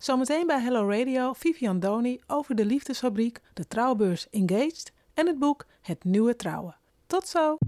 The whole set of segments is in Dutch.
Zometeen bij Hello Radio Vivian Doni over de liefdesfabriek, de trouwbeurs Engaged en het boek Het Nieuwe Trouwen. Tot zo!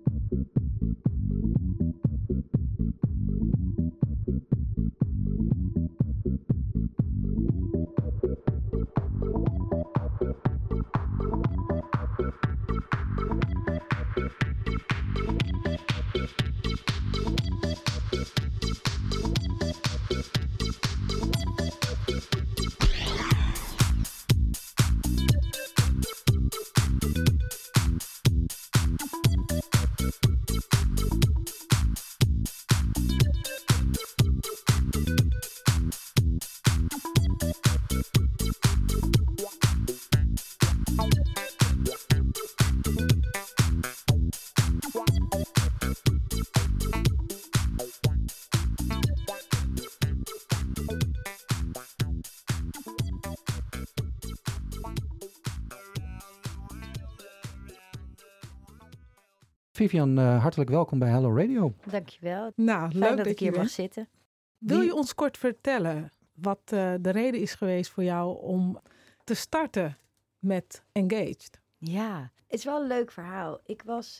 Vivian, hartelijk welkom bij Hello Radio. Dankjewel. Nou, Fijn leuk dat ik hier mag zitten. Wil je ons kort vertellen wat de reden is geweest voor jou om te starten met Engaged? Ja, het is wel een leuk verhaal. Ik was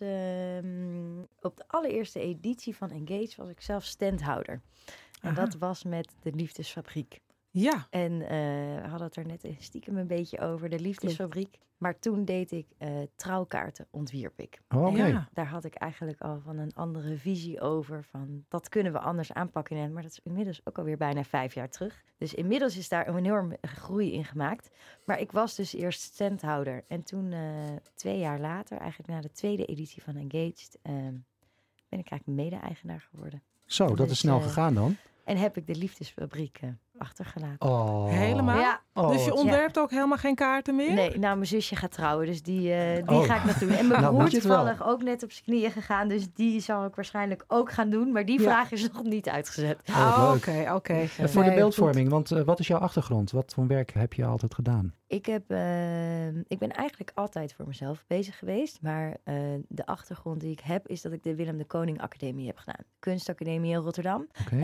op de allereerste editie van Engaged was ik zelf standhouder. En dat was met de Liefdesfabriek. Ja. En we hadden het er net stiekem een beetje over, de Liefdesfabriek. Maar toen deed ik trouwkaarten, ontwierp ik. Oh, oké. Ja. Daar had ik eigenlijk al van een andere visie over. Van dat kunnen we anders aanpakken. Maar dat is inmiddels ook alweer bijna 5 jaar terug. Dus inmiddels is daar een enorme groei in gemaakt. Maar ik was dus eerst standhouder. En toen 2 jaar later, eigenlijk na de tweede editie van Engaged, ben ik eigenlijk mede-eigenaar geworden. Zo, dat Dus, is snel gegaan dan. En heb ik de Liefdesfabriek achtergelaten. Oh. Helemaal? Ja. Oh, Dus je wat- ontwerpt ook helemaal geen kaarten meer? Nee, nou, mijn zusje gaat trouwen, dus die Oh. ga ik nog doen. En mijn Nou, broer moet je het wel. toevallig ook net op zijn knieën gegaan, dus die zal ik waarschijnlijk ook gaan doen. Maar die Ja. vraag is nog niet uitgezet. Oh, wat leuk. Oké. En voor de Nee, beeldvorming, want wat is jouw achtergrond? Wat voor werk heb je altijd gedaan? Ik ben eigenlijk altijd voor mezelf bezig geweest. Maar de achtergrond die ik heb, is dat ik de Willem de Koning Academie heb gedaan. Kunstacademie in Rotterdam. Oké.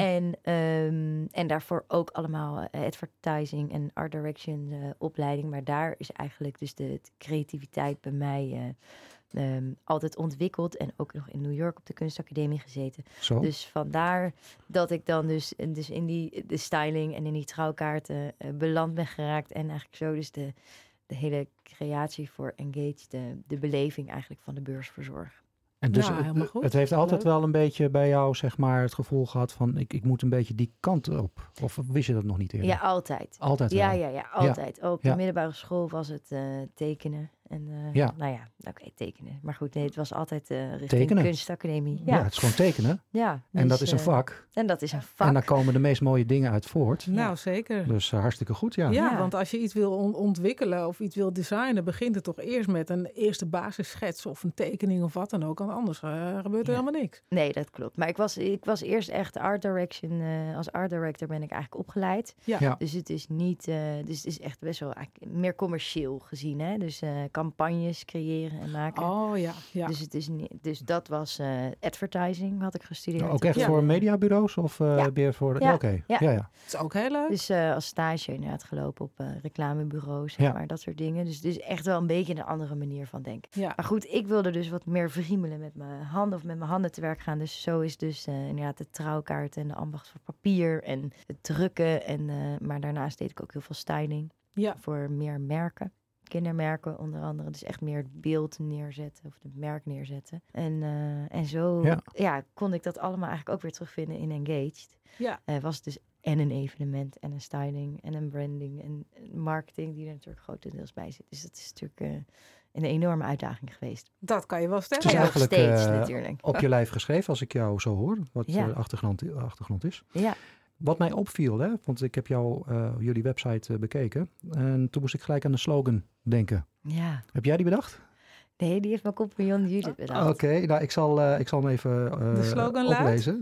En daarvoor ook allemaal advertising en art direction opleiding. Maar daar is eigenlijk dus de creativiteit bij mij altijd ontwikkeld. En ook nog in New York op de kunstacademie gezeten. Zo. Dus vandaar dat ik dan dus in de styling en in die trouwkaarten beland ben geraakt. En eigenlijk zo dus de hele creatie voor Engage, de beleving eigenlijk van de beurs verzorg. En dus Ja, helemaal goed. het heeft altijd Leuk. wel een beetje bij jou, zeg maar, het gevoel gehad van ik moet een beetje die kant op. Of wist je dat nog niet eerder? Ja, altijd. Altijd wel. Ja, altijd. Op de Ja. middelbare school was het tekenen. En Ja. nou ja, oké, tekenen. Maar goed, nee, het was altijd richting Tekenen? kunstacademie. Ja, Ja, het is gewoon tekenen. ja. En dus, dat is een vak. En dat is een vak. En daar komen de meest mooie dingen uit voort. Nou, zeker. Dus hartstikke goed, ja. Ja, Ja. want als je iets wil ontwikkelen of iets wil designen, begint het toch eerst met een eerste basisschets of een tekening of wat dan ook. Want anders gebeurt er Ja. helemaal niks. Nee, dat klopt. Maar ik was eerst echt art direction. Als art director ben ik eigenlijk opgeleid. Ja. Ja. Dus het is niet. Dus het is echt best wel eigenlijk meer commercieel gezien. Hè? Dus campagnes creëren en maken. Oh ja. Dus het is niet. Dus dat was advertising had ik gestudeerd. Ook echt Ja. voor mediabureaus of Ja. weer voor... Ja. Oké. Ja. Ja. Dat is ook heel leuk. Dus als stage inderdaad gelopen op reclamebureaus, zeg Ja. maar, dat soort dingen. Dus het is echt wel een beetje een andere manier van denken. Ja. Maar goed, ik wilde dus wat meer friemelen met mijn handen of met mijn handen te werk gaan. Dus zo is dus inderdaad de trouwkaart en de ambacht voor papier en het drukken. Maar daarnaast deed ik ook heel veel styling Ja. voor meer merken. Kindermerken onder andere. Dus echt meer het beeld neerzetten of het merk neerzetten. En zo kon ik dat allemaal eigenlijk ook weer terugvinden in Engaged. Ja. Was het dus en een evenement en een styling en een branding en marketing die er natuurlijk grotendeels bij zit. Dus dat is natuurlijk een enorme uitdaging geweest. Dat kan je wel Het is stellen. Ja, nog eigenlijk steeds natuurlijk. op je lijf geschreven, als ik jou zo hoor, wat Ja. de achtergrond is. Ja, Wat mij opviel, hè, want ik heb jullie website bekeken. En toen moest ik gelijk aan de slogan denken. ja. Heb jij die bedacht? Nee, die heeft mijn compagnon Judith bedacht. Oké, nou ik zal hem even De slogan luidt? oplezen.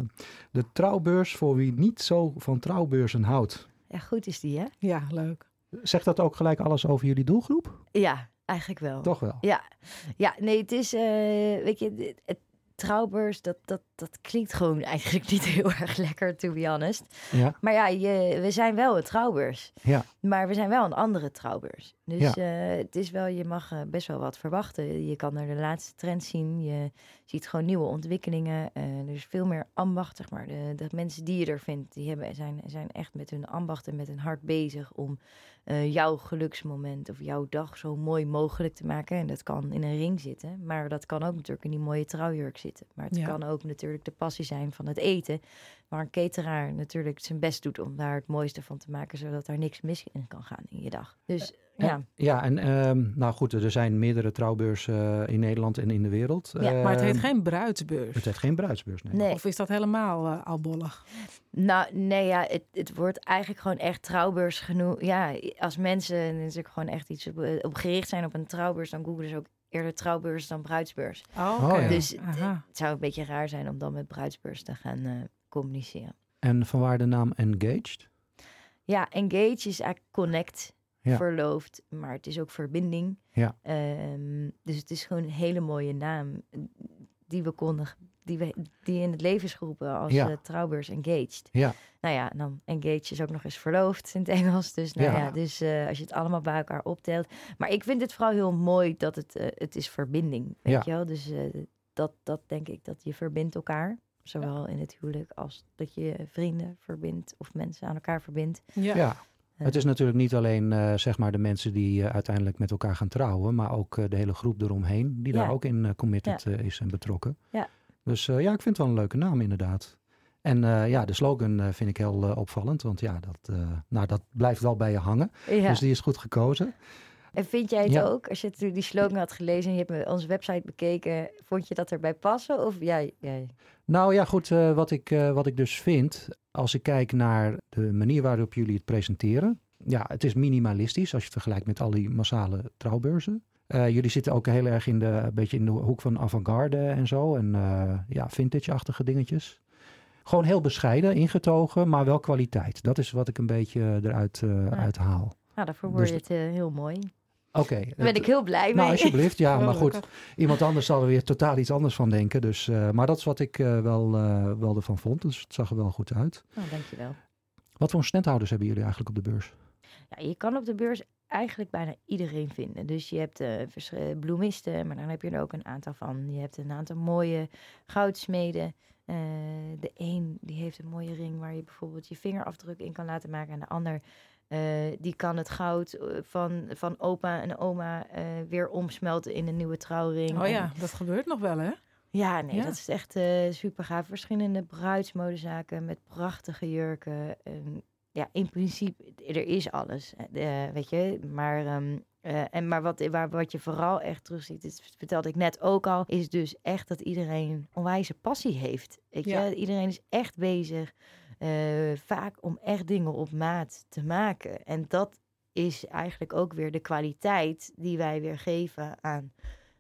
De trouwbeurs voor wie niet zo van trouwbeurzen houdt. Ja, goed is die, hè? Ja, leuk. Zegt dat ook gelijk alles over jullie doelgroep? Ja, eigenlijk wel. Toch wel? Ja, nee, het is, weet je, trouwbeurs, dat klinkt gewoon eigenlijk niet heel erg lekker, to be honest. Ja, Maar ja, we zijn wel een trouwbeurs. ja, Maar we zijn wel een andere trouwbeurs. Dus Ja. het is wel, je mag best wel wat verwachten. Je kan er de laatste trends zien. Je ziet gewoon nieuwe ontwikkelingen. Er is veel meer ambacht, zeg maar. De mensen die je er vindt, zijn echt met hun ambacht en met hun hart bezig om jouw geluksmoment of jouw dag zo mooi mogelijk te maken. En dat kan in een ring zitten, maar dat kan ook natuurlijk in die mooie trouwjurk zitten. Maar het kan ook natuurlijk de passie zijn van het eten, waar een cateraar natuurlijk zijn best doet om daar het mooiste van te maken, zodat daar niks mis in kan gaan in je dag. Dus ja. Ja, en nou goed, er zijn meerdere trouwbeurzen in Nederland en in de wereld. Ja, Maar het heet geen bruidsbeurs. Het heet geen bruidsbeurs, nee. Nee. Of is dat helemaal albollig? Nou, nee, ja, het wordt eigenlijk gewoon echt trouwbeurs genoemd. Ja, als mensen natuurlijk gewoon echt iets op gericht zijn op een trouwbeurs, dan googelen ze ook eerder trouwbeurs dan bruidsbeurs. Oh, oké. ja. Dus Aha. het zou een beetje raar zijn om dan met bruidsbeurs te gaan communiceren. En vanwaar de naam Engaged? Ja, engage is eigenlijk connect, Ja. verloofd, maar het is ook verbinding. Ja. Dus het is gewoon een hele mooie naam die we konden, die in het leven is geroepen als Ja. trouwbeurs engaged. Ja, Nou ja, dan engage is ook nog eens verloofd in het Engels. Dus nou Ja. ja, dus als je het allemaal bij elkaar optelt. Maar ik vind het vooral heel mooi dat het is verbinding, weet Ja. je wel. Dus dat denk ik, dat je verbindt elkaar. Zowel in het huwelijk als dat je vrienden verbindt of mensen aan elkaar verbindt. Ja. ja. Het is natuurlijk niet alleen zeg maar de mensen die uiteindelijk met elkaar gaan trouwen, maar ook de hele groep eromheen die daar Ja. ook in committed is en betrokken. Ja. Dus ja, ik vind het wel een leuke naam inderdaad. En ja, de slogan vind ik heel opvallend, want ja, dat blijft wel bij je hangen. Ja. Dus die is goed gekozen. En vind jij het Ja. ook, als je die slogan had gelezen en je hebt onze website bekeken, vond je dat erbij passen? Of jij? Nou ja, goed, wat ik dus vind, als ik kijk naar de manier waarop jullie het presenteren. Ja, het is minimalistisch als je het vergelijkt met al die massale trouwbeurzen. Jullie zitten ook heel erg een beetje in de hoek van avant-garde en zo. En ja, vintage-achtige dingetjes. Gewoon heel bescheiden, ingetogen, maar wel kwaliteit. Dat is wat ik een beetje eruit uithaal. Nou, daarvoor word je Dus- het heel mooi. Oké. Daar ben ik heel blij mee. Nou, alsjeblieft. Ja, maar goed. Gelukkig. Iemand anders zal er weer totaal iets anders van denken. Dus, maar dat is wat ik wel ervan vond. Dus het zag er wel goed uit. Nou, dankjewel. Wat voor standhouders hebben jullie eigenlijk op de beurs? Ja, je kan op de beurs eigenlijk bijna iedereen vinden. Dus je hebt bloemisten, maar dan heb je er ook een aantal van. Je hebt een aantal mooie goudsmeden. De een die heeft een mooie ring waar je bijvoorbeeld je vingerafdruk in kan laten maken. En de ander die kan het goud van opa en oma weer omsmelten in een nieuwe trouwring. Oh En- ja, dat gebeurt nog wel, hè? ja, nee, Ja. dat is echt super gaaf. Verschillende bruidsmodezaken met prachtige jurken. Ja, in principe, er is alles, weet je. Maar, maar wat je vooral echt terugziet, dat vertelde ik net ook al, is dus echt dat iedereen onwijze passie heeft. Weet je? Ja. Iedereen is echt bezig, vaak om echt dingen op maat te maken. En dat is eigenlijk ook weer de kwaliteit die wij weer geven aan...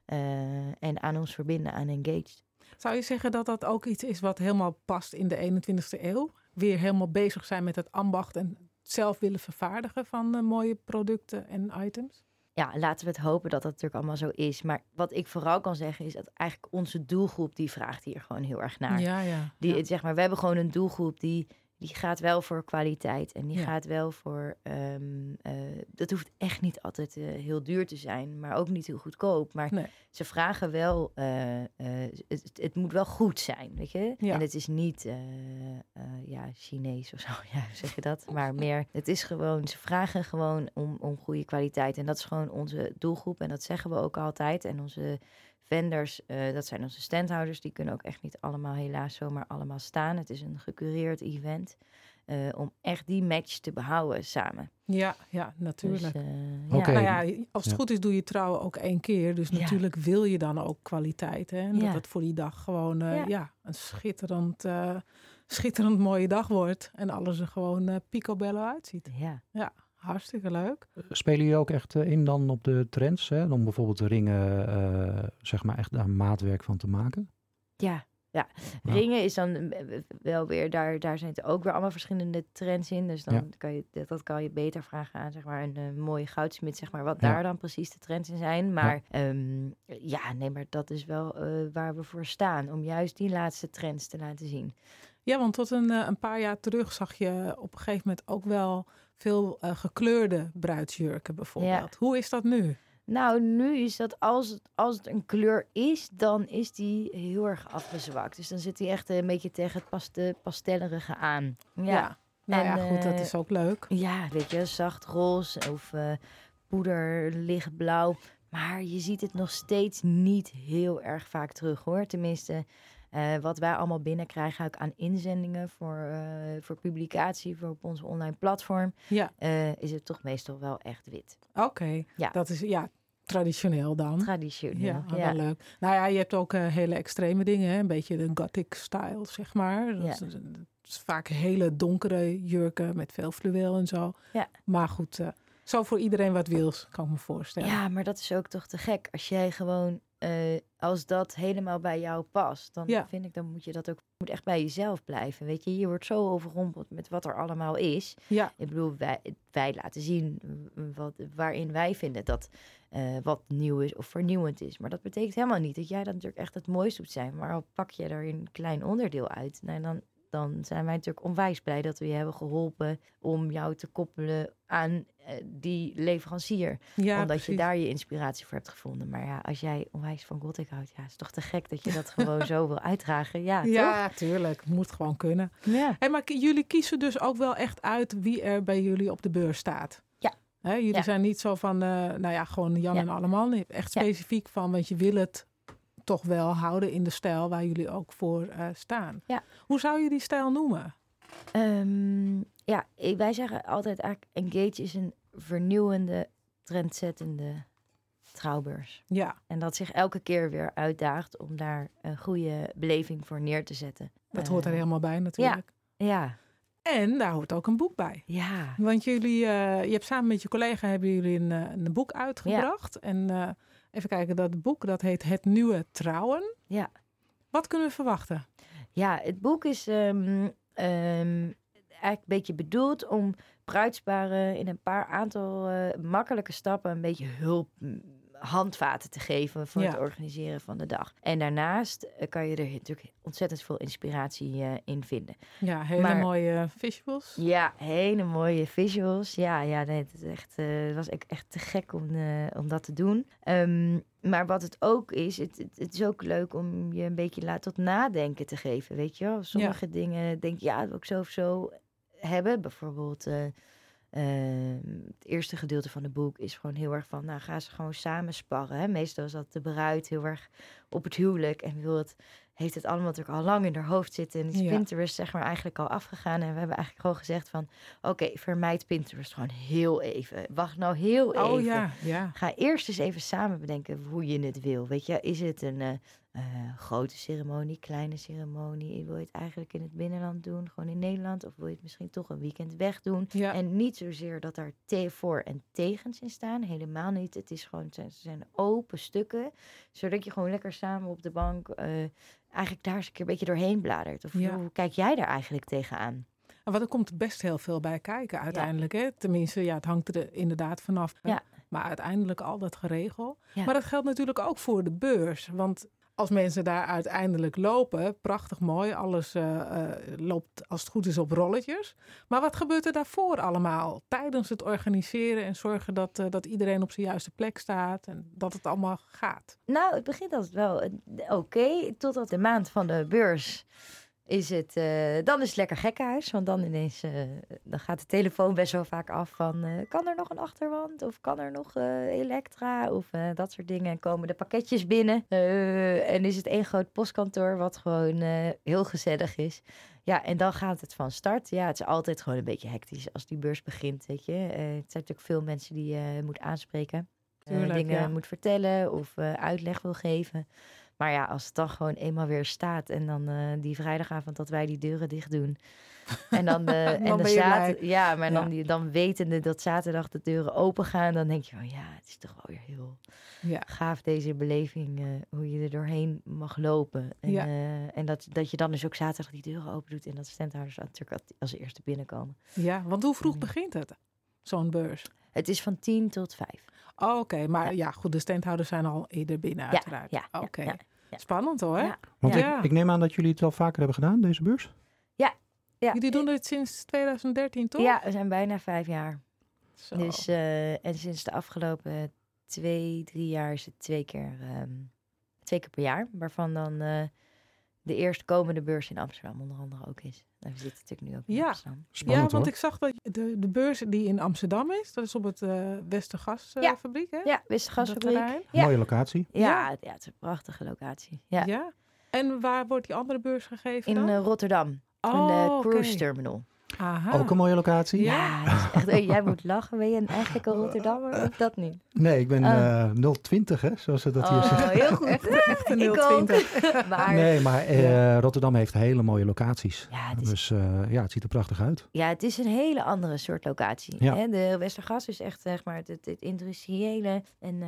en aan ons verbinden aan Engaged. Zou je zeggen dat dat ook iets is wat helemaal past in de 21ste eeuw? Weer helemaal bezig zijn met het ambacht en zelf willen vervaardigen van mooie producten en items? Ja, laten we het hopen dat dat natuurlijk allemaal zo is. Maar wat ik vooral kan zeggen is dat eigenlijk onze doelgroep, die vraagt hier gewoon heel erg naar. Ja, ja. Zeg maar, we hebben gewoon een doelgroep die gaat wel voor kwaliteit. En die Ja. gaat wel voor... dat hoeft echt niet altijd heel duur te zijn. Maar ook niet heel goedkoop. Maar Nee. ze vragen wel... het moet wel goed zijn, weet je? Ja. En het is niet Chinees of zo. Ja, hoe zeg je dat? Maar meer... Het is gewoon... Ze vragen gewoon om goede kwaliteit. En dat is gewoon onze doelgroep. En dat zeggen we ook altijd. En onze... vendors, dat zijn onze standhouders, die kunnen ook echt niet allemaal helaas zomaar allemaal staan. Het is een gecureerd event om echt die match te behouden samen. Ja, ja, natuurlijk. Dus, Oké. Nou ja, als het Ja. goed is doe je trouwen ook 1 keer. Dus Ja. natuurlijk wil je dan ook kwaliteit. Hè? En dat Ja. het voor die dag gewoon Ja. een schitterend mooie dag wordt. En alles er gewoon picobello uitziet. ja. Hartstikke leuk. Spelen jullie ook echt in dan op de trends? Hè? Om bijvoorbeeld de ringen zeg maar echt daar maatwerk van te maken? Ja, Ja, Ja. ringen is dan wel weer, daar zijn het ook weer allemaal verschillende trends in. Dus dan Ja. kan je, dat kan je beter vragen aan zeg maar, een mooie goudsmid, zeg maar, wat Ja. daar dan precies de trends in zijn. Maar maar dat is wel waar we voor staan, om juist die laatste trends te laten zien. Ja, want tot een paar jaar terug zag je op een gegeven moment ook wel veel gekleurde bruidsjurken bijvoorbeeld. Hoe is dat nu? Nou, nu is dat als het een kleur is, dan is die heel erg afgezwakt. Dus dan zit die echt een beetje tegen het pastellerige aan. Ja. Nou ja, En, goed, dat is ook leuk. Ja, weet je, zacht roze of poeder lichtblauw. Maar je ziet het nog steeds niet heel erg vaak terug, hoor. Tenminste, wat wij allemaal binnenkrijgen ook aan inzendingen voor publicatie voor op onze online platform, Ja, is het toch meestal wel echt wit. oké. Ja. Dat is traditioneel dan. Traditioneel. Ja, wel leuk. Nou ja, je hebt ook hele extreme dingen, hè? Een beetje de gothic style, zeg maar. Dat is vaak hele donkere jurken met veel fluweel en zo. Ja. Maar goed, zo voor iedereen wat wils, kan ik me voorstellen. Ja, maar dat is ook toch te gek. Als jij gewoon, als dat helemaal bij jou past, dan vind ik, dan moet je dat ook, moet echt bij jezelf blijven. Weet je, je wordt zo overrompeld met wat er allemaal is. Ja. Ik bedoel, wij laten zien waarin wij vinden dat wat nieuw is of vernieuwend is. Maar dat betekent helemaal niet dat jij dat natuurlijk echt het mooiste moet zijn. Maar al pak je er een klein onderdeel uit, nou, dan zijn wij natuurlijk onwijs blij dat we je hebben geholpen om jou te koppelen aan die leverancier. Ja, omdat precies. je daar je inspiratie voor hebt gevonden. Maar ja, als jij onwijs van Gothic houdt, is toch te gek dat je dat gewoon zo wil uitdragen. Ja, Ja, toch? tuurlijk. Moet gewoon kunnen. Ja. Hey, maar jullie kiezen dus ook wel echt uit wie er bij jullie op de beurs staat. Ja. Hè, jullie zijn niet zo van, gewoon Jan en Alleman. Echt specifiek van, want je wil het toch wel houden in de stijl waar jullie ook voor staan. Ja. Hoe zou je die stijl noemen? Wij zeggen altijd eigenlijk, Engage is een vernieuwende, trendzettende trouwbeurs. Ja. En dat zich elke keer weer uitdaagt om daar een goede beleving voor neer te zetten. Dat hoort er helemaal bij natuurlijk. Ja. En daar hoort ook een boek bij. Ja. Want jullie, je hebt samen met je collega hebben jullie een boek uitgebracht. Ja. En even kijken, dat boek dat heet Het Nieuwe Trouwen. Ja. Wat kunnen we verwachten? Ja, het boek is eigenlijk een beetje bedoeld om bruidsparen in een paar aantal makkelijke stappen een beetje hulp, handvaten te geven voor het organiseren van de dag. En daarnaast kan je er natuurlijk ontzettend veel inspiratie in vinden. Ja, hele mooie visuals. Ja, hele mooie visuals. Ja, nee, het is echt, was echt te gek om dat te doen. Maar wat het ook is, het is ook leuk om je een beetje tot nadenken te geven, weet je wel. Sommige dingen denk je, dat wil ik zo of zo hebben. Bijvoorbeeld het eerste gedeelte van het boek is gewoon heel erg van, ga ze gewoon samen sparren. Hè? Meestal is dat de bruid heel erg op het huwelijk en heeft het allemaal natuurlijk al lang in haar hoofd zitten. En is Pinterest zeg maar eigenlijk al afgegaan. En we hebben eigenlijk gewoon gezegd van, oké, vermijd Pinterest gewoon heel even. Wacht nou heel even. Oh ja. Ga eerst eens even samen bedenken hoe je het wil. Weet je, is het een grote ceremonie, kleine ceremonie? Wil je het eigenlijk in het binnenland doen, gewoon in Nederland? Of wil je het misschien toch een weekend weg doen? Ja. En niet zozeer dat er voor- en tegens in staan. Helemaal niet. Het is gewoon, ze zijn open stukken. Zodat je gewoon lekker samen op de bank eigenlijk daar eens een keer een beetje doorheen bladert. Of hoe kijk jij daar eigenlijk tegenaan? Want er komt best heel veel bij kijken uiteindelijk. Hè? Tenminste, het hangt er inderdaad vanaf. Ja. Maar uiteindelijk al dat geregel. Ja. Maar dat geldt natuurlijk ook voor de beurs. Want als mensen daar uiteindelijk lopen, prachtig mooi. Alles loopt als het goed is op rolletjes. Maar wat gebeurt er daarvoor allemaal? Tijdens het organiseren en zorgen dat iedereen op zijn juiste plek staat. En dat het allemaal gaat. Nou, het begint altijd wel oké. Totdat de maand van de beurs is het, dan is het lekker gekkenhuis. Want dan ineens dan gaat de telefoon best wel vaak af van, kan er nog een achterwand? Of kan er nog elektra? Of dat soort dingen. En komen de pakketjes binnen. En is het één groot postkantoor wat gewoon heel gezellig is. Ja, en dan gaat het van start. Ja, het is altijd gewoon een beetje hectisch als die beurs begint, weet je. Het zijn natuurlijk veel mensen die je moet aanspreken. Dingen moet vertellen of uitleg wil geven. Maar ja, als het dan gewoon eenmaal weer staat en dan die vrijdagavond dat wij die deuren dicht doen. En dan, Dan ben je blij. ja, maar Ja. dan wetende dat zaterdag de deuren open gaan, dan denk je van ja, het is toch wel weer heel Ja. gaaf deze beleving, hoe je er doorheen mag lopen. En, Ja. En dat je dan dus ook zaterdag die deuren open doet en dat standhouders natuurlijk als eerste binnenkomen. Ja, want hoe vroeg begint het, zo'n beurs? Het is van 10 tot 5. Oh, oké, maar ja, goed, de standhouders zijn al eerder binnen uiteraard. ja, Oké. ja. Spannend hoor. Ja. Want Ja. ik neem aan dat jullie het wel vaker hebben gedaan, deze beurs? Ja. Jullie doen dit sinds 2013, toch? Ja, we zijn bijna 5 jaar. Zo. Dus, en sinds de afgelopen 2-3 jaar is het 2 keer per jaar. Waarvan dan de eerstkomende beurs in Amsterdam onder andere ook is. Nou, we zitten natuurlijk nu ook in Ja. Amsterdam. Spannend ja, want hoor. ik zag dat de beurs die in Amsterdam is, dat is op het Westergasfabriek, hè? Ja, Westergasfabriek. Dat terrein. Ja. Mooie locatie. Ja, het is een prachtige locatie. Ja. Ja. En waar wordt die andere beurs gegeven In dan? Rotterdam. Oh, een cruise oké. terminal. Aha. Ook een mooie locatie? Ja. Ja, dat is echt, jij moet lachen. Ben je eigenlijk een Rotterdammer of dat niet? Nee, ik ben 020, hè, zoals ze dat hier zeggen. Oh, heel goed. Echt een Ik ook. 020. Maar Nee, maar Rotterdam heeft hele mooie locaties. ja, het is Dus ja, het ziet er prachtig uit. Ja, het is een hele andere soort locatie. Ja. Hè? De Westergas is echt zeg maar, het industriële en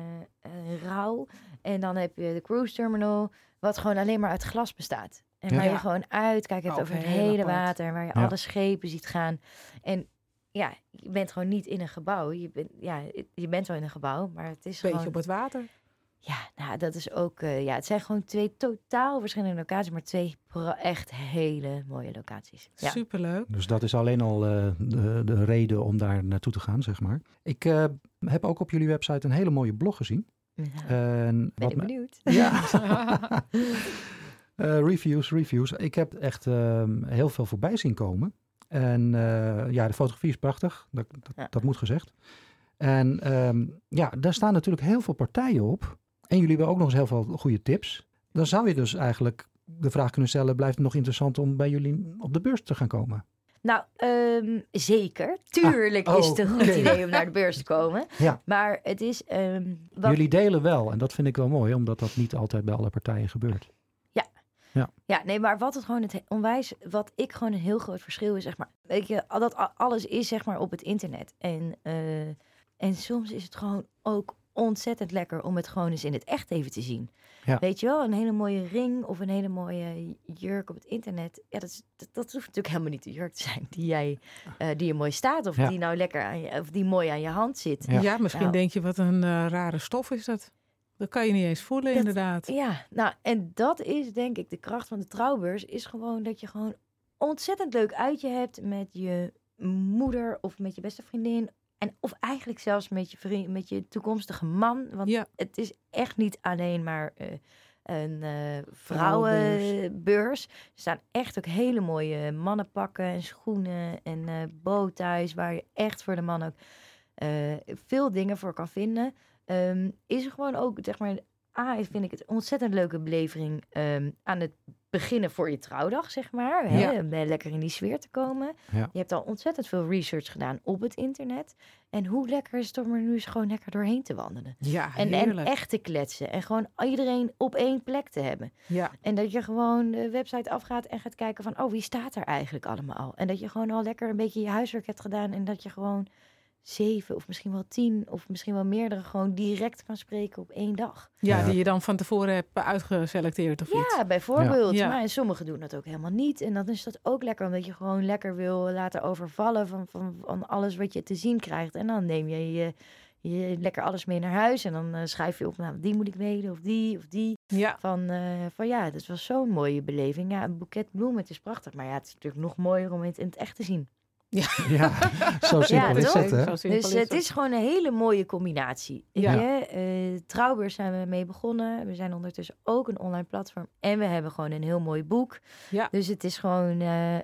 rauw. En dan heb je de cruise terminal, wat gewoon alleen maar uit glas bestaat. En Ja. waar je Ja. gewoon uitkijkt hebt Oh, over het heel hele apart. water. Waar je Ja. alle schepen ziet gaan. En ja, je bent gewoon niet in een gebouw. Je bent wel in een gebouw, maar het is Beetje gewoon... op het water. Ja, nou, dat is ook... het zijn gewoon 2 totaal verschillende locaties, maar 2 echt hele mooie locaties. Ja. Superleuk. Dus dat is alleen al de reden om daar naartoe te gaan, zeg maar. Ik heb ook op jullie website een hele mooie blog gezien. Ja. En Ben wat ik me- benieuwd. Ja. Reviews. Ik heb echt heel veel voorbij zien komen. En ja, de fotografie is prachtig. Ja. Dat moet gezegd. En ja, daar staan natuurlijk heel veel partijen op. En jullie hebben ook nog eens heel veel goede tips. Dan zou je dus eigenlijk de vraag kunnen stellen, blijft het nog interessant om bij jullie op de beurs te gaan komen? Nou, zeker. Tuurlijk is het een goed oké. idee om naar de beurs te komen. Ja. Maar het is... Jullie delen wel. En dat vind ik wel mooi, omdat dat niet altijd bij alle partijen gebeurt. Ja, nee, maar wat het gewoon wat ik gewoon een heel groot verschil is, zeg maar, weet je, dat alles is zeg maar op het internet. En soms is het gewoon ook ontzettend lekker om het gewoon eens in het echt even te zien. Ja. Weet je wel, een hele mooie ring of een hele mooie jurk op het internet. Ja, dat hoeft natuurlijk helemaal niet de jurk te zijn die je mooi staat. Of Ja. die nou lekker of die mooi aan je hand zit. Ja. Ja, misschien Nou. denk je, wat een rare stof is dat. Dat kan je niet eens voelen, Dat- inderdaad. Ja, nou, en dat is denk ik de kracht van de trouwbeurs. Is gewoon dat je gewoon ontzettend leuk uitje hebt met je moeder of met je beste vriendin. Of eigenlijk zelfs met je vriend, met je toekomstige man. Want Ja. het is echt niet alleen maar een Vrouwenbeurs. vrouwenbeurs. Er staan echt ook hele mooie mannenpakken en schoenen en bowties. Waar je echt voor de man ook veel dingen voor kan vinden. Is er gewoon ook, zeg maar, vind ik het een ontzettend leuke belevering aan het beginnen voor je trouwdag, zeg maar. Hè? Ja. Om lekker in die sfeer te komen. Ja. Je hebt al ontzettend veel research gedaan op het internet. En hoe lekker is het om er nu eens gewoon lekker doorheen te wandelen. Ja, En heerlijk. echt te kletsen. En gewoon iedereen op één plek te hebben. Ja. En dat je gewoon de website afgaat en gaat kijken van, wie staat er eigenlijk allemaal? En dat je gewoon al lekker een beetje je huiswerk hebt gedaan. En dat je gewoon 7 of misschien wel 10 of misschien wel meerdere gewoon direct kan spreken op één dag. Ja, Ja. die je dan van tevoren hebt uitgeselecteerd of iets. Ja, bijvoorbeeld. Ja. Maar en sommigen doen dat ook helemaal niet. En dan is dat ook lekker, omdat je gewoon lekker wil laten overvallen van alles wat je te zien krijgt. En dan neem je lekker alles mee naar huis. En dan schrijf je op, nou, die moet ik mailen of die of die. Ja. Van ja, dat was zo'n mooie beleving. Ja, een boeket bloemen, het is prachtig. Maar ja, het is natuurlijk nog mooier om het in het echt te zien. Ja, zo simpel Ja, is toch? het, hè? Zo simpel Dus het het. is gewoon een hele mooie combinatie. Ja. Trouwbeurs zijn we mee begonnen. We zijn ondertussen ook een online platform. En we hebben gewoon een heel mooi boek. Ja. Dus het is gewoon,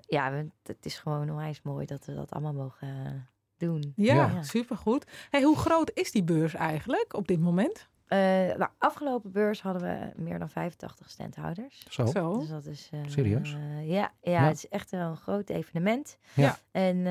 het is gewoon onwijs mooi dat we dat allemaal mogen doen. Ja, Ja. supergoed. Hey, hoe groot is die beurs eigenlijk op dit moment? Nou, afgelopen beurs hadden we meer dan 85 standhouders. Zo. Zo. Dus dat is... Serieus? Ja, Ja. het is echt wel een groot evenement. Ja. En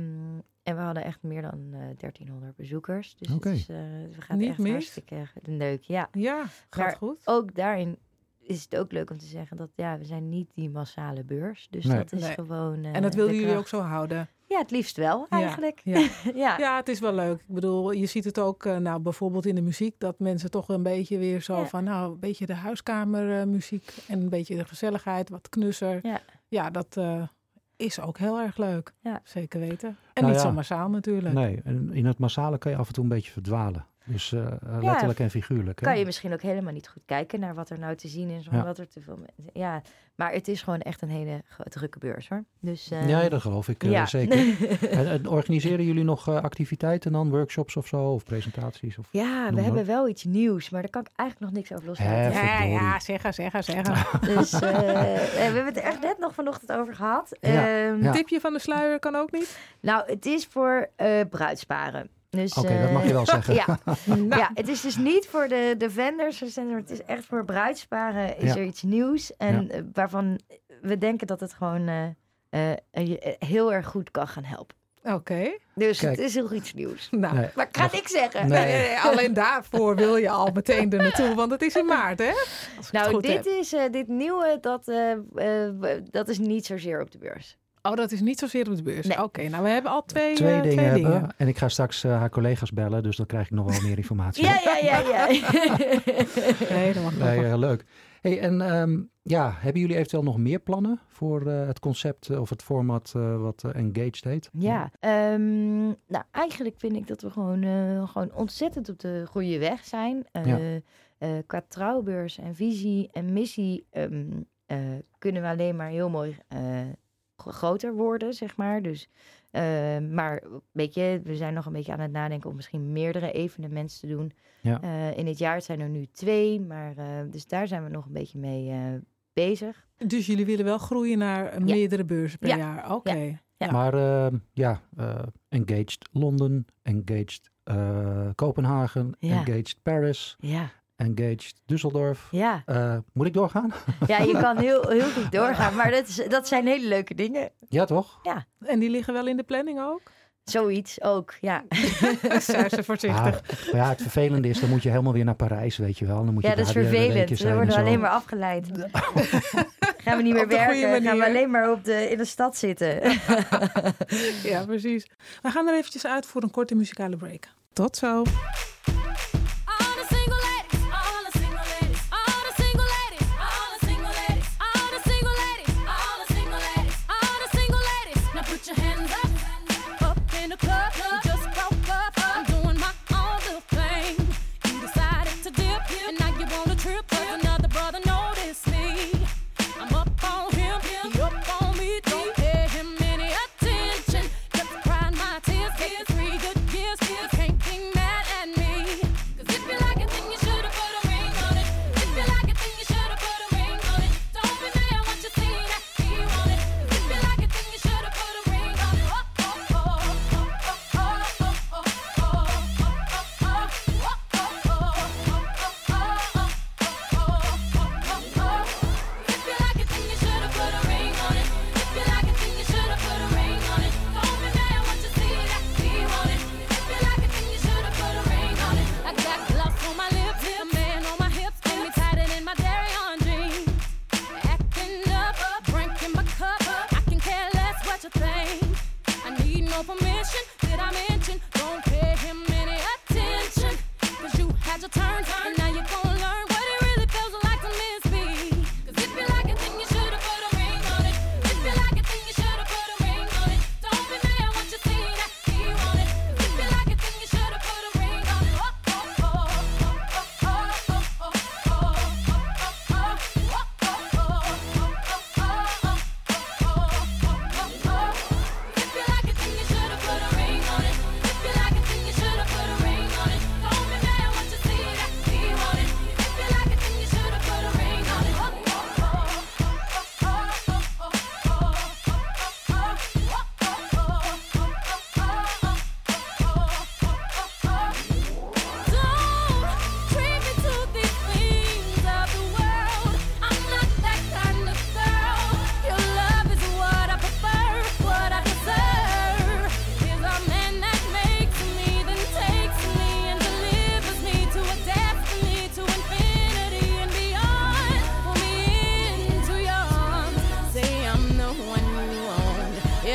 we hadden echt meer dan 1300 bezoekers. Dus Oké. het is, we gaan Niet echt mis. hartstikke leuk. Ja. Ja, gaat Maar goed. ook daarin is het ook leuk om te zeggen dat we zijn niet die massale beurs. Dus Nee. dat is gewoon. En dat willen de jullie kracht. ook zo houden? Ja, het liefst wel eigenlijk. Ja. Ja. Ja, het is wel leuk. Ik bedoel, je ziet het ook bijvoorbeeld in de muziek, dat mensen toch een beetje weer zo van, een beetje de huiskamermuziek en een beetje de gezelligheid, wat knusser. Ja, dat is ook heel erg leuk. Ja. Zeker weten. En niet zo massaal natuurlijk. Nee, en in het massale kan je af en toe een beetje verdwalen. Dus letterlijk en figuurlijk. Kan je misschien ook helemaal niet goed kijken naar wat er nou te zien is. Omdat er te veel mensen... Ja, maar het is gewoon echt een hele drukke beurs, hoor. Dus, ja, dat geloof ik zeker. En organiseren jullie nog activiteiten dan? Workshops of zo? Of presentaties? Of ja, we hebben wel iets nieuws. Maar daar kan ik eigenlijk nog niks over loslaten. Ja, zeggen. Dus we hebben het er echt net nog vanochtend over gehad. Tipje van de sluier kan ook niet? Nou, het is voor bruidsparen. Dus, Oké, dat mag je wel zeggen. Ja, het is dus niet voor de vendors. Het is echt voor bruidsparen is er iets nieuws. En waarvan we denken dat het gewoon heel erg goed kan gaan helpen. Oké. Dus het is heel iets nieuws. Nou, maar ik ga niks zeggen. Nee, alleen daarvoor wil je al meteen er naartoe. Want het is in maart, hè? Nou, dit nieuwe, dat is niet zozeer op de beurs. Oh, dat is niet zozeer op de beurs. Nee. Oké, nou we hebben al twee dingen. En ik ga straks haar collega's bellen, dus dan krijg ik nog wel meer informatie. Ja. Nee, dat mag nog. Leuk. Hey, en hebben jullie eventueel nog meer plannen voor het concept of het format wat Engaged heet? Ja, nou eigenlijk vind ik dat we gewoon ontzettend op de goede weg zijn. Qua trouwbeurs en visie en missie kunnen we alleen maar heel mooi groter worden, zeg maar. Dus, maar weet je, we zijn nog een beetje aan het nadenken om misschien meerdere evenementen te doen. Ja. In het jaar zijn er nu 2, maar dus daar zijn we nog een beetje mee bezig. Dus jullie willen wel groeien naar meerdere beurzen per jaar? Oké. Ja. Maar Engaged Londen, Engaged Kopenhagen, Engaged Paris. Ja. Engaged Düsseldorf. Ja. Moet ik doorgaan? Ja, je kan heel goed doorgaan. Maar dat zijn hele leuke dingen. Ja, toch? Ja. En die liggen wel in de planning ook? Zoiets ook, ja. Zijn ze voorzichtig. Maar het vervelende is, dan moet je helemaal weer naar Parijs, weet je wel. Dan moet je dat is vervelend. Dan worden we alleen maar afgeleid. Gaan we niet meer werken, gaan we alleen maar in de stad zitten. Ja, precies. We gaan er eventjes uit voor een korte muzikale break. Tot zo. At me.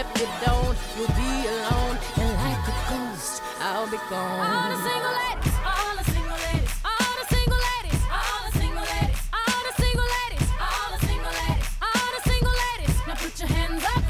if you don't, you'll be alone. And like a ghost, I'll be gone. All the single ladies, all the single ladies, all the single ladies, all the single ladies, all the single ladies, all the single ladies, all the single ladies. Now put your hands up.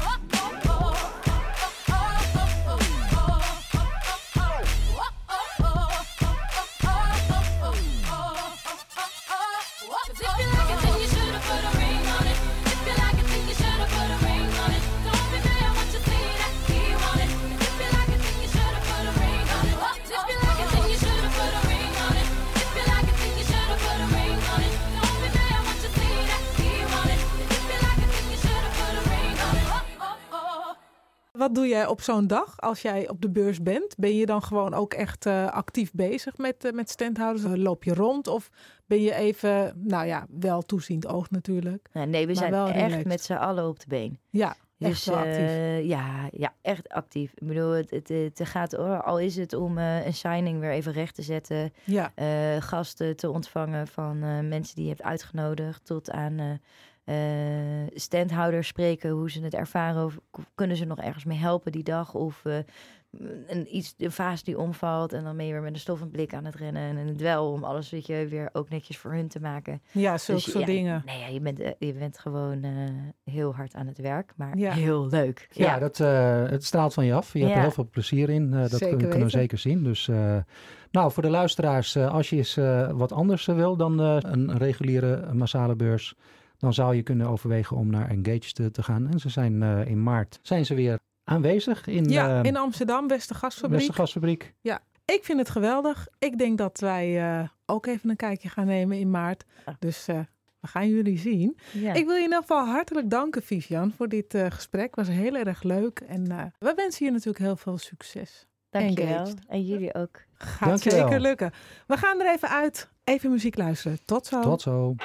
Wat doe jij op zo'n dag als jij op de beurs bent? Ben je dan gewoon ook echt actief bezig met standhouders? Loop je rond of ben je even, nou ja, wel toeziend oog natuurlijk? Nee, we zijn echt relaxed. met z'n allen op de been. Ja, Dus echt wel actief. ja, echt actief. Ik bedoel, het gaat, al is het om een signing weer even recht te zetten. Ja, Gasten te ontvangen van mensen die je hebt uitgenodigd. Tot aan standhouders spreken, hoe ze het ervaren. Of kunnen ze nog ergens mee helpen die dag? Of een vaas die omvalt en dan ben je weer met een stoffend blik aan het rennen. En het wel om alles weer ook netjes voor hun te maken. ja, zulke soort dingen. Nee, je bent gewoon heel hard aan het werk, maar Ja. heel leuk. Ja, het straalt van je af. Je hebt er heel veel plezier in. Dat Zeker kunnen we weten. zeker zien. Dus nou, voor de luisteraars, als je eens wat anders wil dan een reguliere massale beurs, dan zou je kunnen overwegen om naar Engaged te gaan. En ze zijn in maart zijn ze weer aanwezig In Amsterdam, Westergasfabriek. Westergasfabriek. Ik vind het geweldig. Ik denk dat wij ook even een kijkje gaan nemen in maart. Dus we gaan jullie zien. Ja. Ik wil je in ieder geval hartelijk danken, Vivian, voor dit gesprek. Het was heel erg leuk. En we wensen je natuurlijk heel veel succes. Dankjewel. Engaged. En jullie ook. Gaat Dankjewel. zeker lukken. We gaan er even uit. Even muziek luisteren. Tot zo. Tot zo.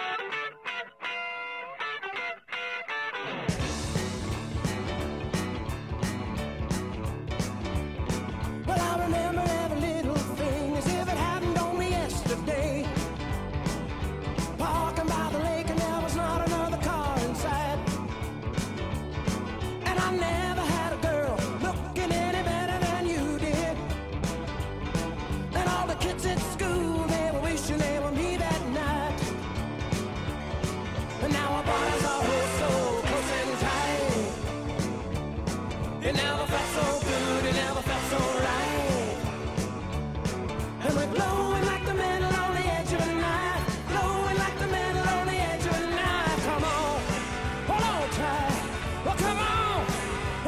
Well, I remember every little thing as if it happened only yesterday. Walking by the lake and there was not another car inside. And I never had a girl looking any better than you did. And all the kids at school, they were wishing they were me that night. And now our bodies are hold so close and tight. It never felt so good, it never felt so right. And we're glowing like the metal on the edge of a knife. Glowing like the metal on the edge of a knife. Come on, hold on tight. Well, come on,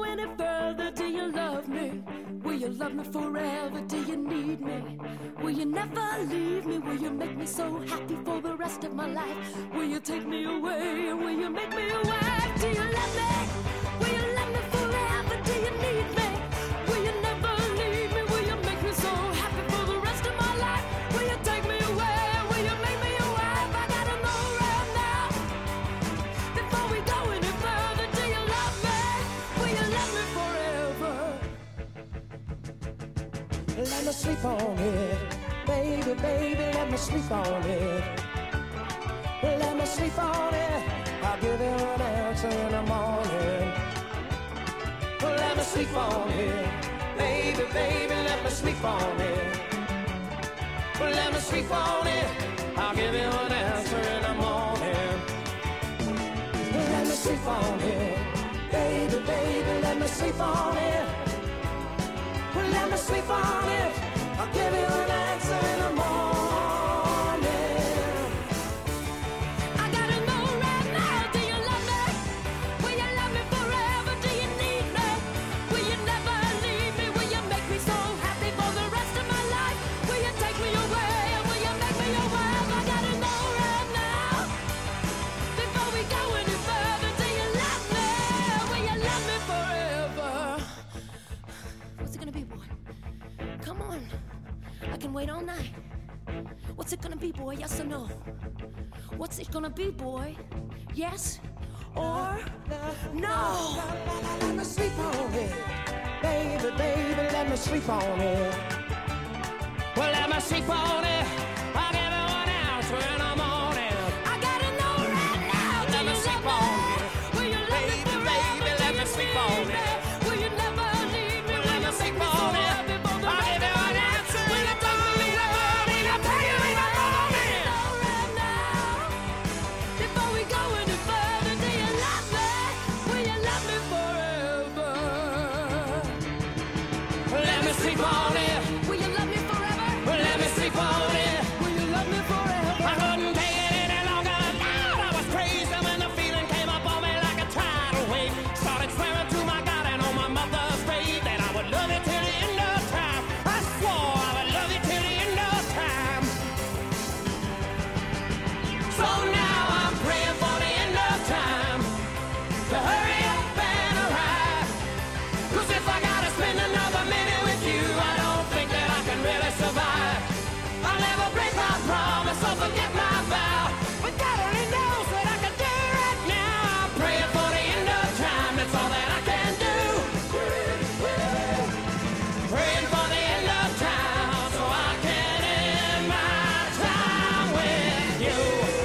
any further? Do you love me? Will you love me forever? Do you need me? Will you never leave me? Will you make me so happy for the rest of my life? Will you take me away? Will you make me your wife? Do you love me? Will you love me forever? Do you need me? Will you never leave me? Will you make me so happy for the rest of my life? Will you take me away? Will you make me your wife? I gotta know right now. Before we go any further, do you love me? Will you love me forever? Let me sleep on it. Baby, baby, let me sleep on it. Let me sleep on it. I'll give you an answer in the morning. Let me sleep on it. Baby, baby, let me sleep on it. Let me sleep on it. I'll give you an answer in the morning. Let me sleep on it. Baby, baby, let me sleep on it. Let me sleep on it. I'll give you an answer in the morning. I gotta know right now, do you love me? Will you love me forever? Do you need me? Will you never leave me? Will you make me so happy for the rest of my life? Will you take me away? Will you make me your wife? I gotta know right now. Before we go any further, do you love me? Will you love me forever? What's it gonna be, boy? Come on. I can wait all night. What's it gonna be, boy? Yes or no? What's it gonna be, boy? Yes or no? Let me sleep on it. Baby, baby, let me sleep on it. Well, let me sleep on it. I'll give you an answer in the morning. I gotta know right now. Do Let me you sleep love on me? it. Will you love me Baby, forever? baby, Do let me you sleep need on me? it. Will you never leave me? Let Will me you sleep make me so on it. happy for the I'll rest give of you my an life? answer Will in you the take me morning. away? Will you I'll tell make you me in the right? morning. Know right now. Before we go any further, do you love me? Will you love me forever? Let me sleep on it. Will you love me forever? Let me sleep on it. Will you love me forever? I couldn't take it any longer. Lord, I was crazy when the feeling came up on me like a tidal wave. Started swearing to my God and on my mother's grave that I would love you till the end of time. I swore I would love you till the end of time. So now I'm praying for the end of time to hurry up and arrive. 'Cause if I gotta spend another minute with you, I don't think that I can really survive. I'll never break my promise or forget my vow. But God only knows what I can do right now. I'm praying for the end of time, that's all that I can do. Praying for the end of time so I can end my time with you.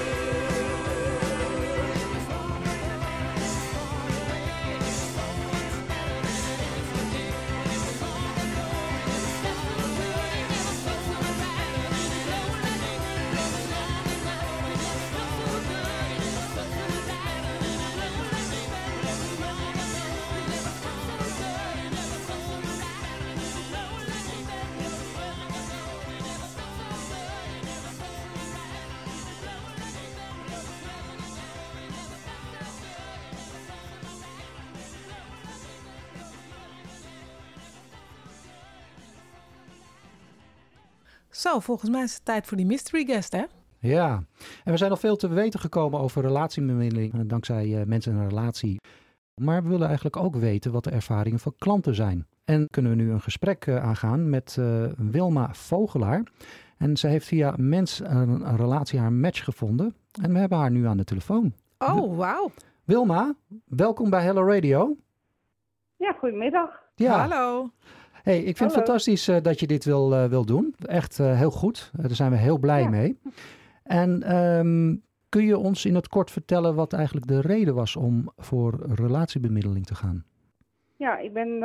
Zo, volgens mij is het tijd voor die mystery guest, hè? Ja, en we zijn al veel te weten gekomen over relatiebemiddeling dankzij Mensen in een Relatie. Maar we willen eigenlijk ook weten wat de ervaringen van klanten zijn. En kunnen we nu een gesprek aangaan met Wilma Vogelaar. En zij heeft via een Relatie haar match gevonden. En we hebben haar nu aan de telefoon. Oh, wauw. Wilma, welkom bij Hello Radio. Ja, goedemiddag. Ja. Hallo. Hey, ik vind het Hallo. fantastisch dat je dit wil doen. Echt heel goed. Daar zijn we heel blij Ja. mee. En kun je ons in het kort vertellen wat eigenlijk de reden was om voor relatiebemiddeling te gaan? Ja, ik ben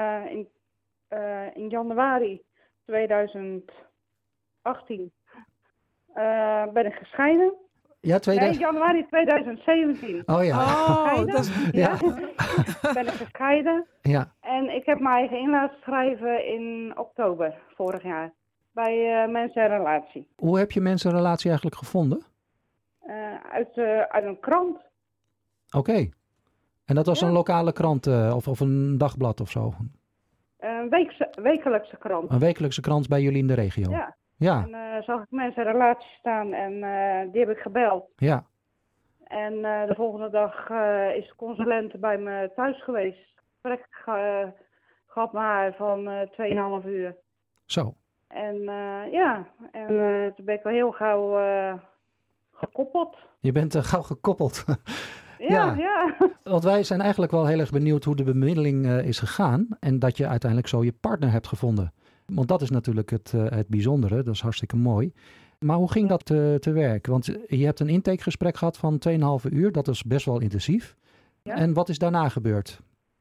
in januari 2018 ben ik gescheiden. Ja, Nee, januari 2017 Oh ja. Oh, dat is... Ja. ben ik gescheiden. Ja. En ik heb mijn eigen in laten schrijven in oktober vorig jaar. Bij Mensen en Relatie. Hoe heb je Mensen een Relatie eigenlijk gevonden? Uit een krant. Oké. En dat was Ja. een lokale krant of een dagblad of zo? Een wekelijkse krant. Een wekelijkse krant bij jullie in de regio? Ja. Ja, En zag ik mensen in relaties staan en die heb ik gebeld. ja. En de volgende dag is de consulent bij me thuis geweest. Gesprek gehad met haar van 2,5 uur. Zo. En toen ben ik wel heel gauw gekoppeld. Je bent gauw gekoppeld. Ja, Ja. ja. Want wij zijn eigenlijk wel heel erg benieuwd hoe de bemiddeling is gegaan. En dat je uiteindelijk zo je partner hebt gevonden. Want dat is natuurlijk het bijzondere. Dat is hartstikke mooi. Maar hoe ging dat te werk? Want je hebt een intakegesprek gehad van 2,5 uur. Dat is best wel intensief. Ja. En wat is daarna gebeurd?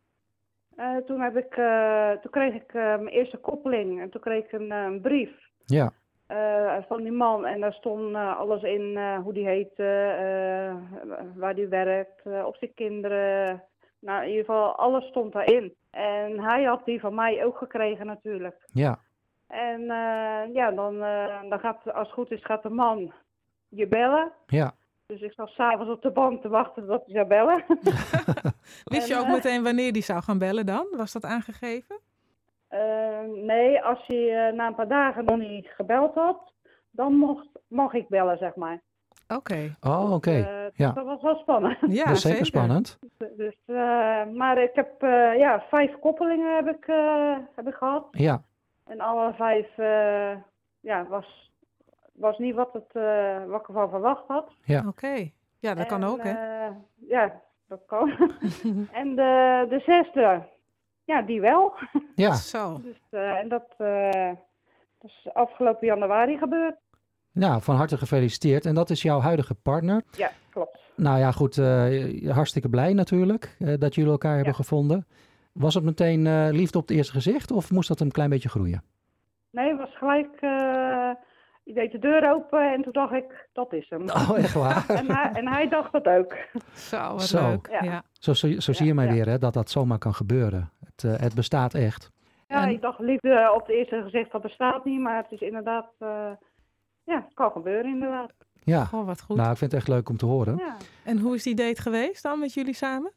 Toen kreeg ik mijn eerste koppeling. En toen kreeg ik een brief Ja, van die man. En daar stond alles in, hoe die heet, waar die werkt, of zijn kinderen. Nou, in ieder geval, alles stond daarin. En hij had die van mij ook gekregen natuurlijk. ja, En dan gaat, als het goed is, gaat de man je bellen. ja. Dus ik zat s'avonds op de bank te wachten tot hij zou bellen. Wist je En, ook meteen wanneer die zou gaan bellen dan? Was dat aangegeven? Nee, als hij na een paar dagen nog niet gebeld had, dan mag ik bellen, zeg maar. Oké. Oh, oké. Ja. Dat was wel spannend. Ja, Dat is zeker spannend. Dus, maar ik heb 5 koppelingen heb ik gehad. Ja, En alle 5 was niet wat ik ervan verwacht had. ja. Oké. Ja, dat kan En, ook, hè? Ja, dat kan. En de 6e, ja, die wel. Ja, Zo. Dus, en dat is afgelopen januari gebeurd. nou, van harte gefeliciteerd. En dat is jouw huidige partner. Ja, klopt. Nou ja, goed. Hartstikke blij natuurlijk dat jullie elkaar hebben gevonden. Was het meteen liefde op het eerste gezicht of moest dat een klein beetje groeien? Nee, het was gelijk. Ik deed de deur open en toen dacht ik, dat is hem. Oh, echt waar? En hij dacht dat ook. Zo, wat Zo. leuk. Ja. Ja. Zo zie je maar ja. weer hè, dat dat zomaar kan gebeuren. Het bestaat echt. Ja, En- ik dacht liefde op het eerste gezicht, dat bestaat niet. Maar het is inderdaad, het kan gebeuren inderdaad. Ja, Oh, wat goed. nou ik vind het echt leuk om te horen. Ja. En hoe is die date geweest dan met jullie samen?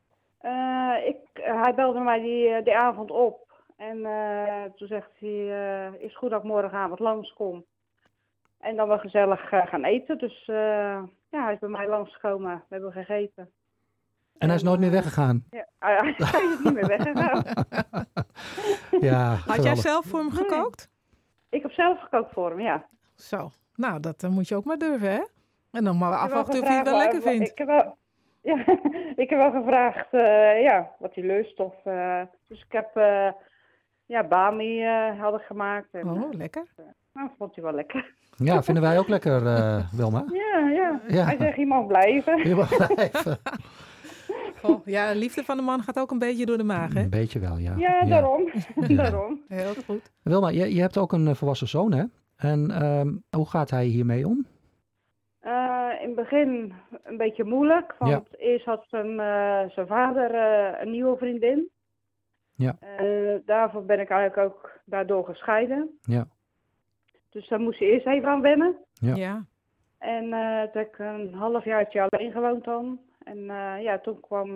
Hij belde mij die avond op. En toen zegt hij, is goed dat ik morgenavond langskom. En dan we gezellig gaan eten. Dus hij is bij mij langsgekomen. We hebben gegeten. En hij is nooit meer weggegaan. Ja, hij is niet meer weggegaan. Ja, Had jij geweldig. zelf voor hem gekookt? Ik heb zelf gekookt voor hem, ja. Zo. Nou, dat moet je ook maar durven, hè? En dan maar Ik heb afwachten of je het wel gevraagd lekker vindt. Ik heb wel gevraagd wat hij lust. Dus ik heb bami had ik gemaakt. En, Oh, lekker. nou, vond hij wel lekker. Ja, vinden wij ook lekker, Wilma. Ja. Ja. Hij zegt, je mag blijven. Je mag blijven. Oh, ja, de liefde van de man gaat ook een beetje door de maag, hè? Een beetje wel, ja. Ja, daarom. daarom. Heel goed. Wilma, je hebt ook een volwassen zoon, hè? En hoe gaat hij hiermee om? In het begin een beetje moeilijk. Want eerst had zijn vader een nieuwe vriendin. Ja. Daarvoor ben ik eigenlijk ook daardoor gescheiden. Ja. Dus daar moest hij eerst even aan wennen. Ja. Ja. En toen heb ik een halfjaartje alleen gewoond dan. En toen kwam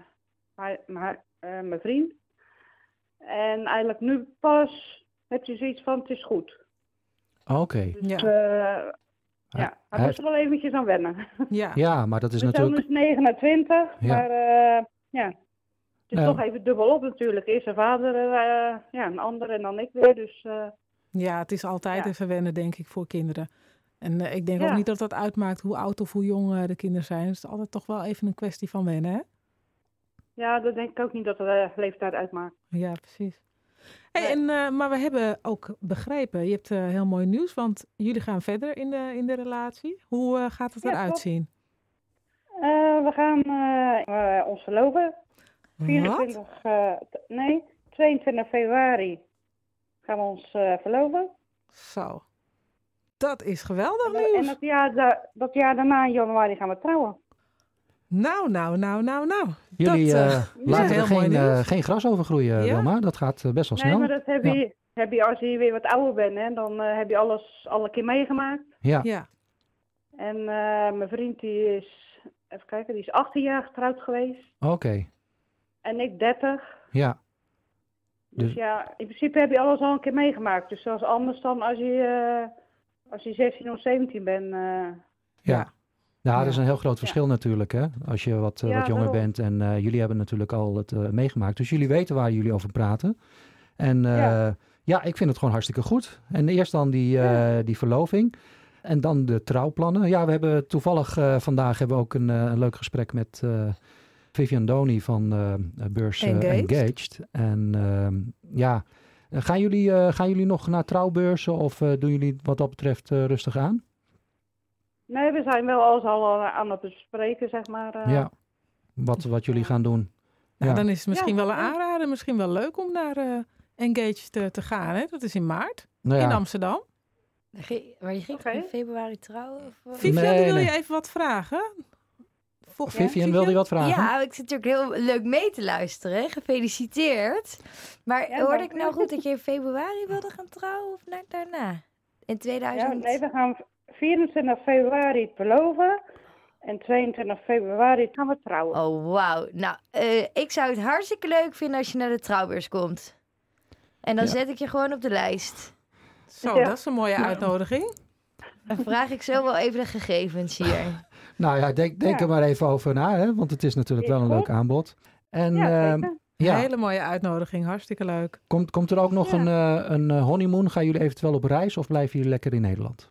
mijn vriend. En eigenlijk nu pas heb je zoiets van, het is goed. Oké. Ja. Hij moest er wel eventjes aan wennen. Ja. Ja, maar dat is Mijn zoon natuurlijk... is 29, Ja. maar het is Ja. toch even dubbel op natuurlijk. Eerst zijn vader, een ander en dan ik weer. Dus Ja, het is altijd Ja. even wennen, denk ik, voor kinderen. En ik denk Ja. ook niet dat dat uitmaakt hoe oud of hoe jong de kinderen zijn. Het is altijd toch wel even een kwestie van wennen, hè? ja, dat denk ik ook niet dat de leeftijd uitmaakt. Ja, precies. Hey, Nee. maar we hebben ook begrepen, je hebt heel mooi nieuws, want jullie gaan verder in de relatie. Hoe gaat het Ja, eruit klopt. zien? We gaan ons verloven. 22 februari gaan we ons verloven. Zo. Dat is geweldig En nieuws. dat jaar daarna in januari gaan we trouwen. Nou. Jullie dat, laten heel er mooi nieuws. geen gras over groeien, Ja? Wilma. Dat gaat best wel Nee, snel. maar dat heb je als je weer wat ouder bent. Hè, dan heb je alle keer meegemaakt. Ja. Ja. En mijn vriend die is even kijken, die is 18 jaar getrouwd geweest. Oké, En ik 30. ja. Dus ja, in principe heb je alles al een keer meegemaakt. Dus dat is anders dan als je 16 of 17 bent. Ja. Nou, dat is Ja. een heel groot verschil natuurlijk, hè? Als je wat Ja, jonger daarom. bent en jullie hebben natuurlijk al het meegemaakt. Dus jullie weten waar jullie over praten. En ja, ik vind het gewoon hartstikke goed. En eerst dan die verloving en dan de trouwplannen. Ja, we hebben toevallig vandaag hebben we ook een leuk gesprek met Vivian Doni van beurs Engaged. En ja, gaan jullie nog naar trouwbeurzen of doen jullie wat dat betreft rustig aan? Nee, we zijn wel alles al aan het bespreken, zeg maar. Ja, wat jullie gaan doen. Nou, Ja. dan is het misschien Ja, wel een ja. aanrader, misschien wel leuk om naar Engaged te gaan. Hè? Dat is in maart Nou in ja, Amsterdam. Maar je ging Oké. in februari trouwen? Of wat? Vivian, Nee, wil nee. je even wat vragen? Vivian, wilde je wat vragen? Ja, ik zit natuurlijk heel leuk mee te luisteren. Gefeliciteerd. Maar Ja, hoorde dank ik u. nou goed dat je in februari wilde gaan trouwen of net daarna? In Ja, 2000? nee, we gaan 24 februari verloven. En 22 februari gaan we trouwen. Oh, wauw. Nou, ik zou het hartstikke leuk vinden als je naar de trouwbeurs komt. En dan Ja. zet ik je gewoon op de lijst. Zo, Ja. dat is een mooie uitnodiging. Dan vraag ik zo wel even de gegevens hier. Nou ja, denk Ja. er maar even over na, hè? Want het is natuurlijk Is wel een goed. leuk aanbod. En Ja, zeker. ja, Een hele mooie uitnodiging, hartstikke leuk. komt er ook nog een honeymoon? Gaan jullie eventueel op reis of blijven jullie lekker in Nederland?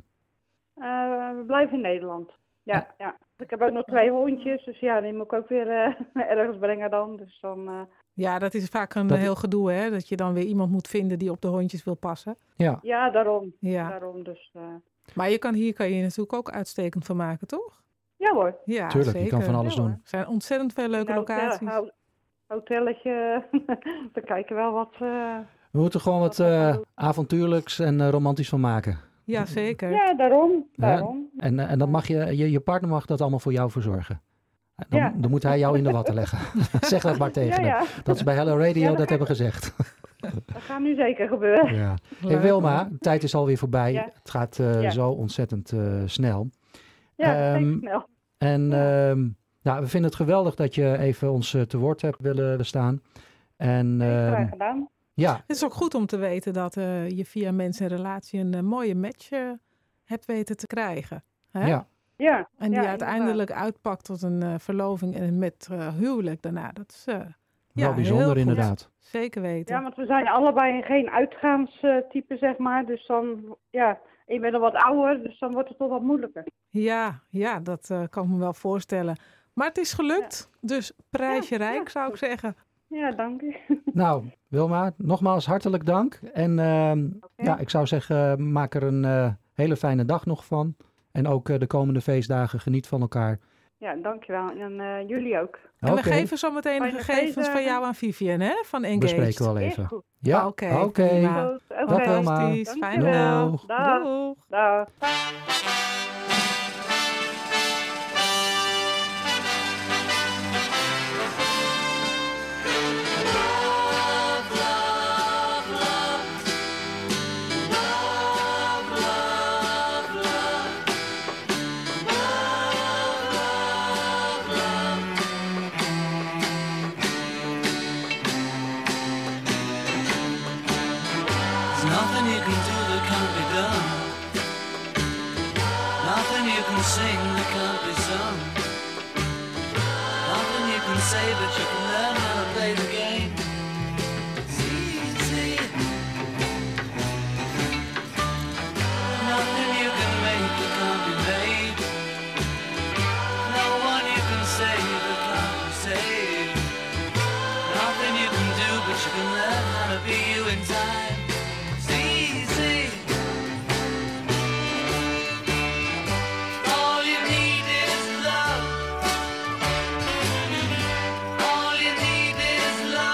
We blijven in Nederland. Ja, ja. Ik heb ook nog 2 hondjes, dus ja, die moet ik ook weer ergens brengen dan. Dus dan, Ja, dat is vaak een Dat- heel gedoe, hè? Dat je dan weer iemand moet vinden die op de hondjes wil passen. Ja, ja, daarom. Ja, Daarom dus, maar hier kan je natuurlijk ook uitstekend van maken, toch? ja hoor. Ja, tuurlijk. zeker. Je kan van alles Ja, hoor. doen. Er zijn ontzettend veel leuke Nou, locaties. Hotelletje, we kijken wel wat. We moeten gewoon wat avontuurlijks en romantisch van maken. Ja, zeker. Ja, daarom. Ja. Daarom. En dan mag je partner mag dat allemaal voor jou verzorgen. Dan, Ja. dan moet hij jou in de watten leggen. Zeg dat maar tegen Ja, hem. ja. Dat is bij Hello Radio, Ja, dat dat hebben gezegd. Dat gaat nu zeker gebeuren. Ja. Hey Leuk. Wilma, de tijd is alweer voorbij. Ja. Het gaat Ja. zo ontzettend snel. Ja, Ehm, zeker snel. En nou, we vinden het geweldig dat je even ons te woord hebt willen staan. En Graag gedaan. ja, Het is ook goed om te weten dat je via Mensen en Relatie een mooie match hebt weten te krijgen. Hè? ja, Ja. En die ja, uiteindelijk uitpakt tot een verloving en met huwelijk daarna. Dat is wel heel bijzonder goed. inderdaad. Zeker weten. Ja, want we zijn allebei geen uitgaanstype, zeg maar. Dus dan, ja, ik ben al wat ouder, dus dan wordt het toch wat moeilijker. Ja, dat kan ik me wel voorstellen. Maar het is gelukt, dus prijsje Ja, rijk ja. zou ik zeggen. Ja, dank u. Nou, Wilma, nogmaals hartelijk dank. En ja, ik zou zeggen, maak er een hele fijne dag nog van. En ook de komende feestdagen geniet van elkaar. Ja, dankjewel. En jullie ook. En we Oké, geven zo meteen de Fijne gegevens van feestdagen. jou aan Vivian, hè? Van Engaged. bespreken we wel Is even. goed. Ja, Oké, oké. prima. Goed, oké. Dag, Wilma. Fantastisch. Fijne Dankjewel. dag. Dag. Doeg. Dag. There's nothing you can do that can't be done. Nothing you can sing that can't be sung. Nothing you can say, but you can learn how to play the game. It's easy. Nothing you can make that can't be made. No one you can save that can't be saved. Nothing you can do, but you can learn how to be you in time. It's easy. All you need is love. All you need is love.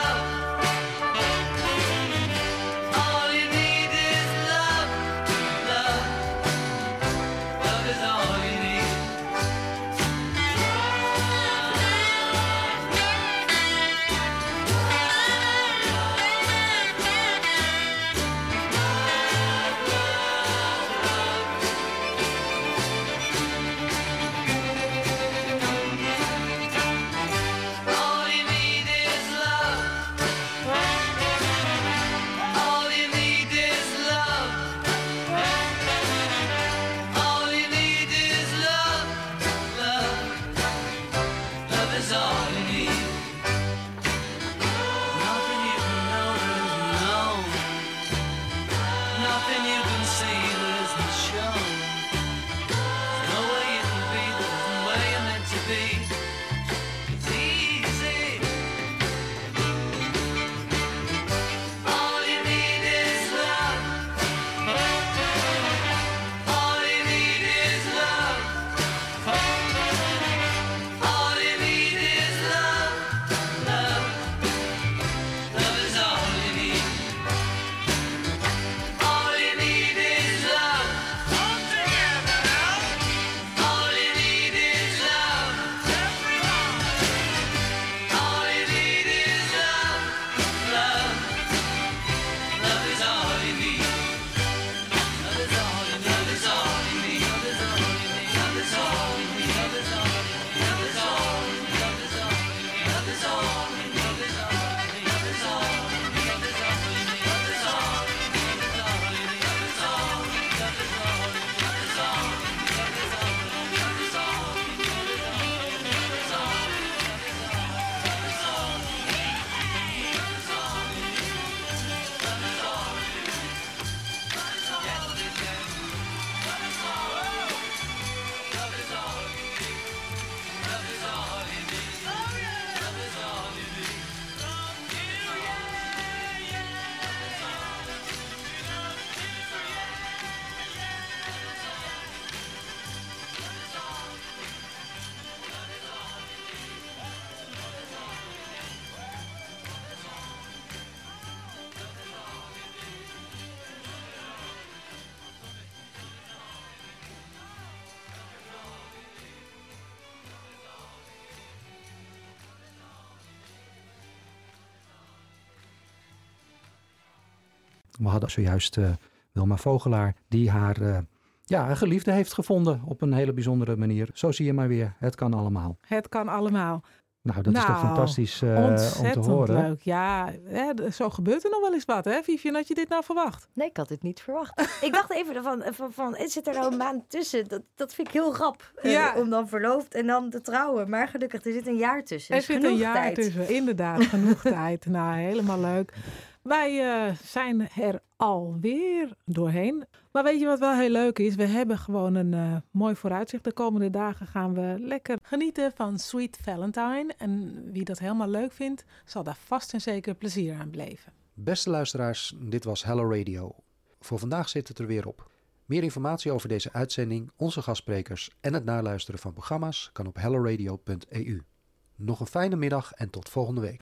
We hadden zojuist Wilma Vogelaar die haar een geliefde heeft gevonden op een hele bijzondere manier. Zo zie je maar weer, het kan allemaal. Het kan allemaal. Nou, dat is toch fantastisch om te Ontzettend horen. leuk. Ja, zo gebeurt er nog wel eens wat, hè, Vivian? Had je dit nou verwacht? Nee, ik had het niet verwacht. Ik dacht even van zit er nou een maand tussen? Dat vind ik heel rap. Om dan verloofd en dan te trouwen. Maar gelukkig, er zit een jaar tussen. Er zit een jaar tussen, inderdaad. Genoeg tijd. Nou, helemaal leuk. Wij zijn er alweer doorheen. Maar weet je wat wel heel leuk is? We hebben gewoon een mooi vooruitzicht. De komende dagen gaan we lekker genieten van Sweet Valentine. En wie dat helemaal leuk vindt, zal daar vast en zeker plezier aan beleven. Beste luisteraars, dit was Hello Radio. Voor vandaag zit het er weer op. Meer informatie over deze uitzending, onze gastsprekers en het naluisteren van programma's kan op helloradio.eu. Nog een fijne middag en tot volgende week.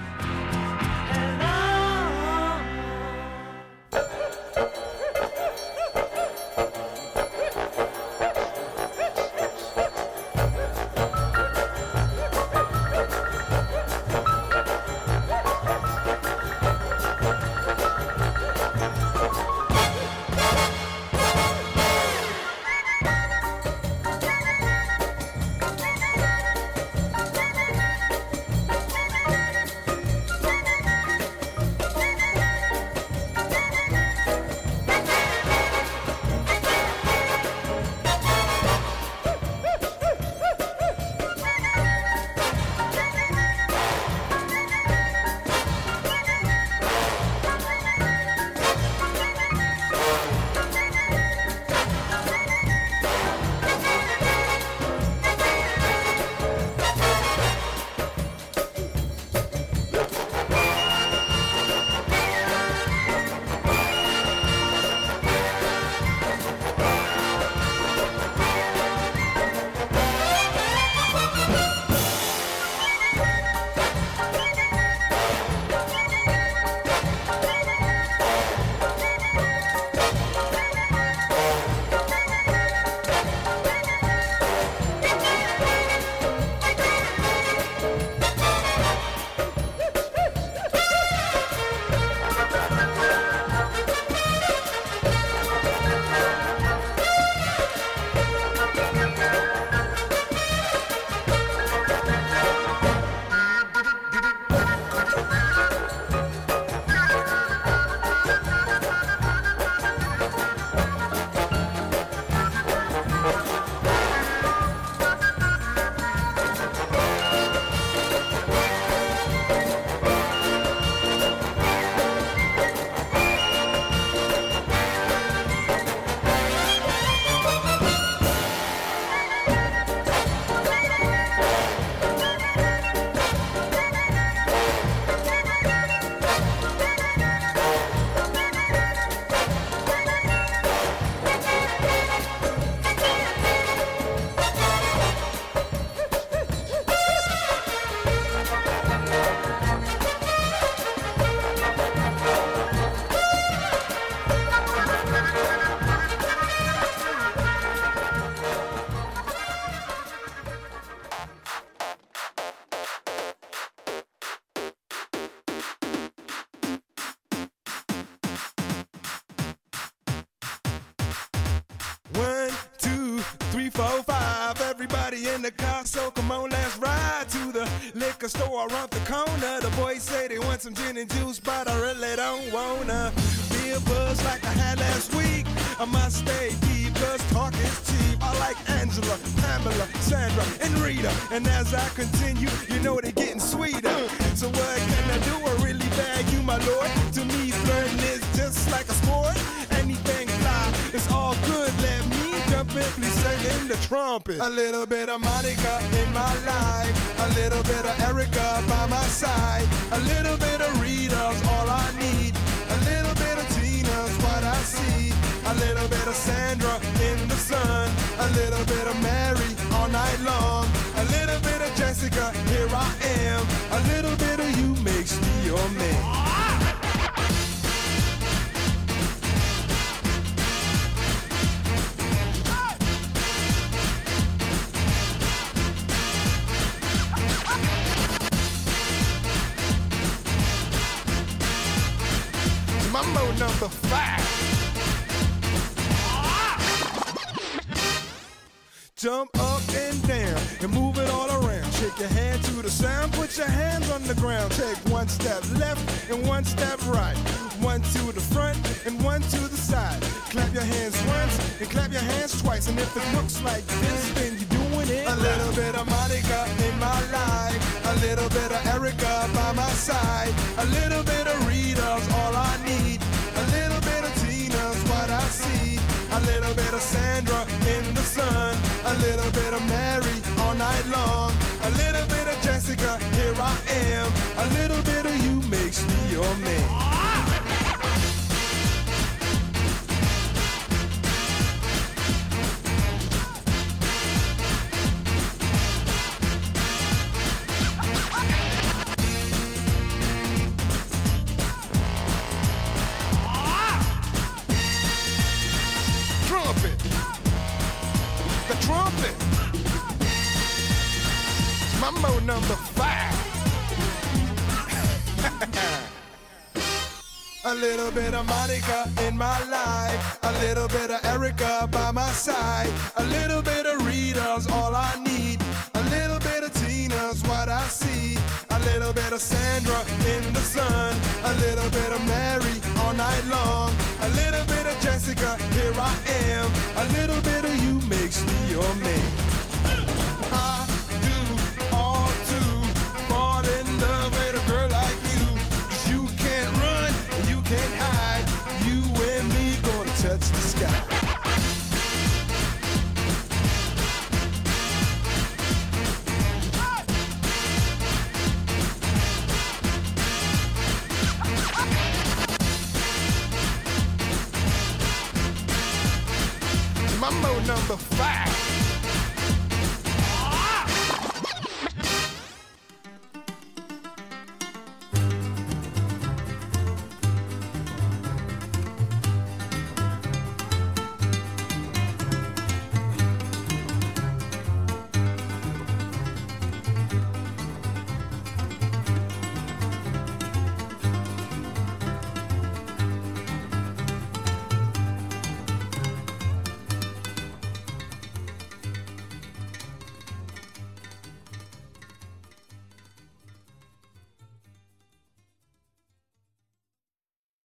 in the car, so come on, let's ride to the liquor store around the corner. The boys say they want some gin and juice, but I really don't wanna be a buzz like I had last week. I must stay deep, cause talk is cheap. I like Angela, Pamela, Sandra, and Rita. And as I continue, you know they're getting sweeter. So what can I do? I really bag you, my lord. To me, flirting is just like a sport. Anything fly, it's all good. Let me jump in, please sing in the trumpet. A little bit of Monica in my life. A little bit of Erica by my side. A little bit of Rita's all I need. A little bit of Tina's what I see. A little bit of Sandra in the sun. A little bit of Mary all night long. A little bit of Jessica, here I am. A little bit of you makes me your man. Mambo number 5. Jump up and down and move it all around. Shake your hand to the sound, put your hands on the ground. Take one step left and one step right. One to the front and one to the side. Clap your hands once and clap your hands twice. And if it looks like this, then you're doing it. A little bit of Monica in my life. A little bit of Erica by my side. A little bit of Rita's all I need. A little bit of Tina's what I see. A little bit of Sandra in the sun. A little bit of Mary all night long. A little bit of Jessica, here I am. A little bit of you makes me your man. Trumpet. Mambo number 5. A little bit of Monica in my life. A little bit of Erica by my side. A little bit of Rita's all I need. A little bit of Tina's what I see. A little bit of Sandra in the sun. A little bit of Mary all night long. A little bit of Jessica, here I am. A little bit of you makes me your man. I do all to fall in love with a girl like you. 'Cause you can't run and you can't hide. You and me gonna touch the sky. Mambo number 5.